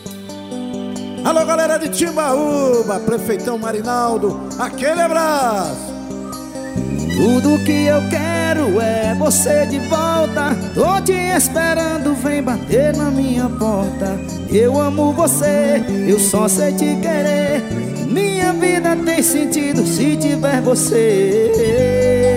Alô, galera de Timbaúba, Prefeitão Marinaldo, aquele abraço. Tudo que eu quero é você de volta. Tô te esperando, vem bater na minha porta. Eu amo você, eu só sei te querer. Minha vida tem sentido se tiver você.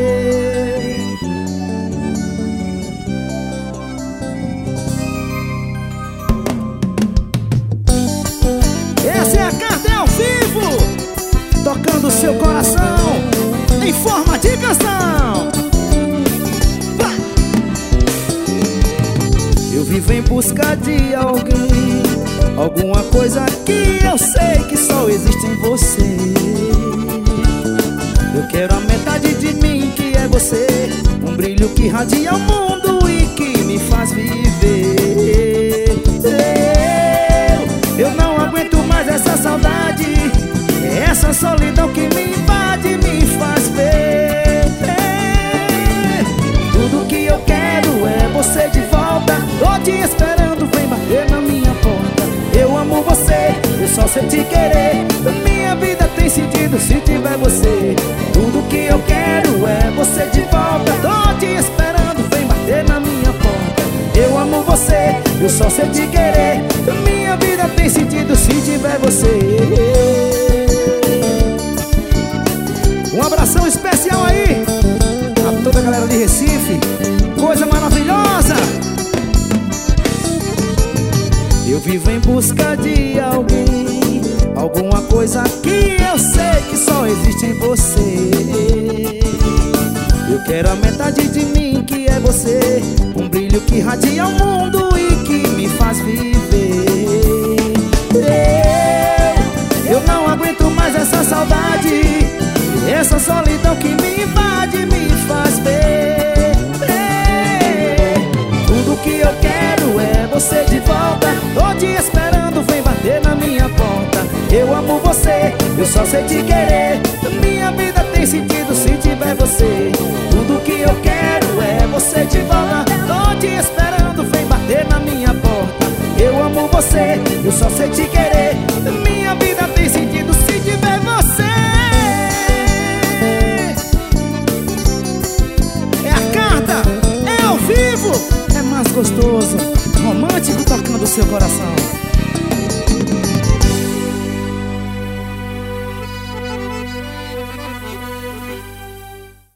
Essa é a carta, é ao vivo, tocando seu coração em forma de canção. Eu vivo em busca de alguém, alguma coisa que eu sei que só existe em você. Eu quero a metade de mim que é você, um brilho que radia o mundo e que me faz viver. Eu não aguento mais essa saudade, essa solidão que me invade, me faz ver. Tudo que eu quero é você de volta. Tô te esperando, vem bater na minha porta. Eu amo você, eu só sei te querer. Minha vida tem sentido se tiver você. Tudo que eu quero é você de volta. Tô te esperando, vem bater na minha porta. Eu amo você, eu só sei te querer. Minha vida tem sentido se tiver você. Um abração especial aí a toda a galera de Recife, coisa maravilhosa. Eu vivo em busca de alguém, alguma coisa que eu sei que só existe em você. Eu quero a metade de mim que é você, um brilho que radia o mundo e que me faz viver. Eu não aguento mais essa saudade, essa solidão que me invade, me faz ver. Tudo que eu quero é você de volta. Tô te esperando, vem bater na minha porta. Eu amo você, eu só sei te querer. Minha vida tem sentido se tiver você. Tudo que eu quero é você de volta. Tô te esperando, vem bater na minha porta. Eu amo você, eu só sei te querer. Minha vida tem sentido se tiver você. É ao vivo, é mais gostoso, romântico, tocando o seu coração.